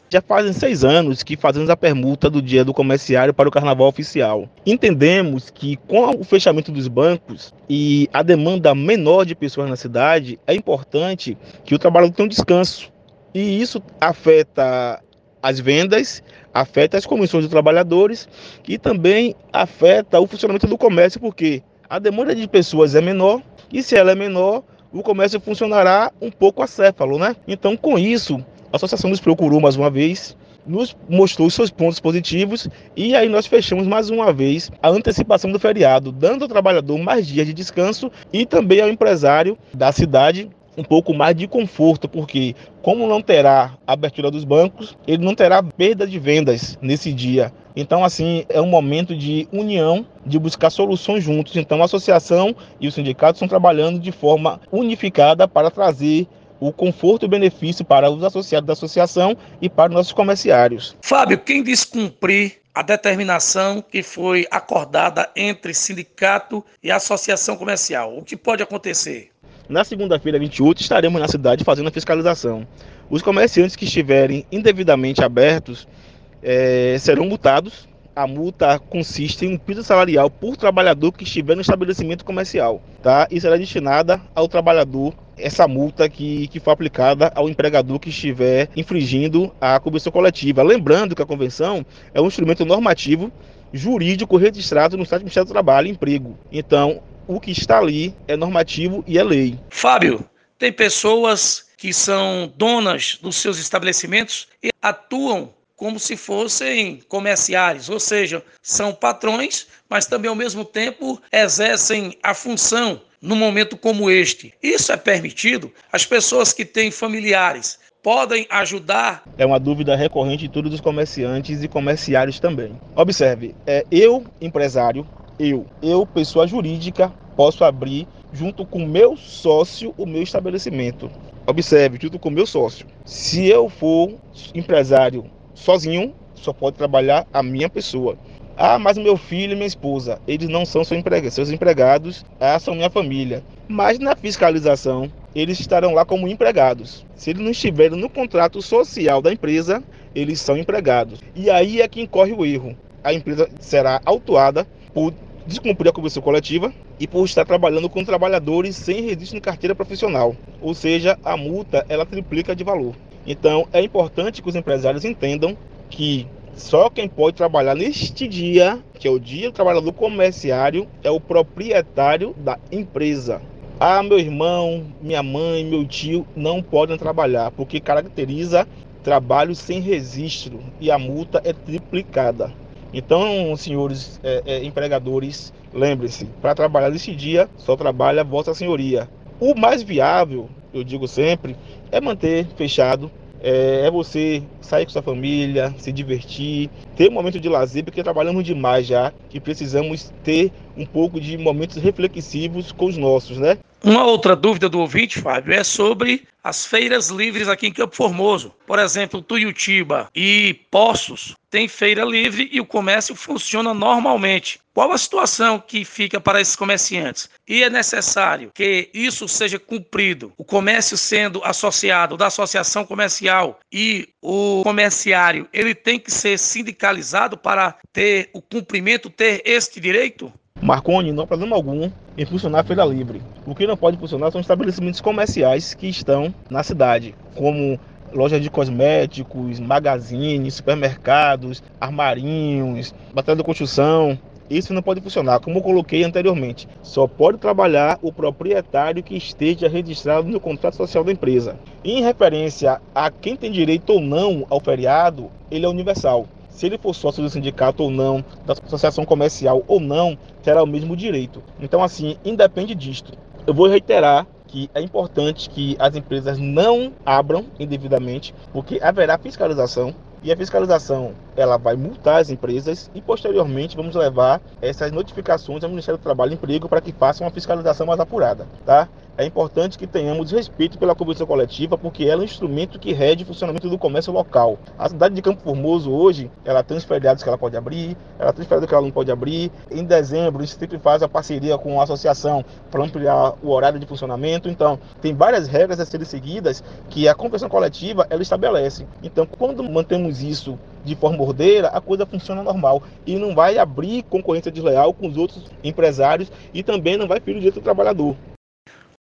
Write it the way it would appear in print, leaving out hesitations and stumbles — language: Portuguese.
Já fazem 6 anos que fazemos a permuta do dia do comerciário para o carnaval oficial. Entendemos que com o fechamento dos bancos e a demanda menor de pessoas na cidade, é importante que o trabalhador tenha um descanso. E isso afeta as vendas, afeta as comissões dos trabalhadores e também afeta o funcionamento do comércio, porque a demanda de pessoas é menor e se ela é menor, o comércio funcionará um pouco acéfalo, né? Então, com isso, a associação nos procurou mais uma vez, nos mostrou os seus pontos positivos e aí nós fechamos mais uma vez a antecipação do feriado, dando ao trabalhador mais dias de descanso e também ao empresário da cidade um pouco mais de conforto, porque como não terá abertura dos bancos, ele não terá perda de vendas nesse dia. Então, assim, é um momento de união, de buscar soluções juntos. Então, a associação e os sindicatos estão trabalhando de forma unificada para trazer o conforto e benefício para os associados da associação e para os nossos comerciários. Fábio, quem descumprir a determinação que foi acordada entre sindicato e associação comercial, o que pode acontecer? Na segunda-feira, 28, estaremos na cidade fazendo a fiscalização. Os comerciantes que estiverem indevidamente abertos serão multados. A multa consiste em um piso salarial por trabalhador que estiver no estabelecimento comercial, tá? E será destinada ao trabalhador essa multa que foi aplicada ao empregador que estiver infringindo a convenção coletiva. Lembrando que a convenção é um instrumento normativo jurídico registrado no site do Ministério do Trabalho e Emprego. Então, o que está ali é normativo e é lei. Fábio, tem pessoas que são donas dos seus estabelecimentos e atuam como se fossem comerciários, ou seja, são patrões, mas também ao mesmo tempo exercem a função num momento como este. Isso é permitido? As pessoas que têm familiares podem ajudar? É uma dúvida recorrente de todos os comerciantes e comerciários também. Observe, eu, empresário, eu, pessoa jurídica, posso abrir junto com meu sócio o meu estabelecimento. Observe, junto com meu sócio. Se eu for empresário sozinho, só pode trabalhar a minha pessoa. Ah, mas meu filho e minha esposa, eles não são seus empregados, são minha família. Mas na fiscalização, eles estarão lá como empregados. Se eles não estiverem no contrato social da empresa, eles são empregados. E aí é que incorre o erro. A empresa será autuada por descumprir a convenção coletiva e por estar trabalhando com trabalhadores sem registro em carteira profissional. Ou seja, a multa ela triplica de valor. Então, é importante que os empresários entendam que só quem pode trabalhar neste dia, que é o dia do trabalhador comerciário, é o proprietário da empresa. Ah, meu irmão, minha mãe, meu tio não podem trabalhar, porque caracteriza trabalho sem registro e a multa é triplicada. Então, senhores empregadores, lembrem-se, para trabalhar nesse dia, só trabalha Vossa Senhoria. O mais viável, eu digo sempre, é manter fechado, é você sair com sua família, se divertir, ter um momento de lazer, porque trabalhamos demais já, que precisamos ter um pouco de momentos reflexivos com os nossos, né? Uma outra dúvida do ouvinte, Fábio, é sobre as feiras livres aqui em Campo Formoso. Por exemplo, Tuiutiba e Poços tem feira livre e o comércio funciona normalmente. Qual a situação que fica para esses comerciantes? E é necessário que isso seja cumprido, o comércio sendo associado da associação comercial e o comerciário, ele tem que ser sindicalizado para ter o cumprimento, ter este direito? Marconi, não há problema algum em funcionar a feira livre. O que não pode funcionar são estabelecimentos comerciais que estão na cidade, como lojas de cosméticos, magazines, supermercados, armarinhos, batalha de construção. Isso não pode funcionar, como eu coloquei anteriormente. Só pode trabalhar o proprietário que esteja registrado no contrato social da empresa. Em referência a quem tem direito ou não ao feriado, ele é universal. Se ele for sócio do sindicato ou não, da associação comercial ou não, terá o mesmo direito. Então, assim, independe disto. Eu vou reiterar que é importante que as empresas não abram indevidamente, porque haverá fiscalização E a fiscalização, ela vai multar as empresas e posteriormente vamos levar essas notificações ao Ministério do Trabalho e Emprego para que façam uma fiscalização mais apurada, tá? É importante que tenhamos respeito pela competição coletiva, porque ela é um instrumento que rege o funcionamento do comércio local. A cidade de Campo Formoso hoje, ela tem os feriados que ela pode abrir, ela tem os feriados que ela não pode abrir. Em dezembro, isso sempre faz a parceria com a associação para ampliar o horário de funcionamento. Então, tem várias regras a serem seguidas que a competição coletiva ela estabelece. Então, quando mantemos isso de forma ordeira, a coisa funciona normal e não vai abrir concorrência desleal com os outros empresários e também não vai ferir o direito do trabalhador.